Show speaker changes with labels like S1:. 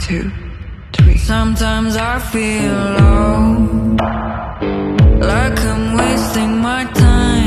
S1: 2, 3.
S2: Sometimes I feel low, like I'm wasting my time.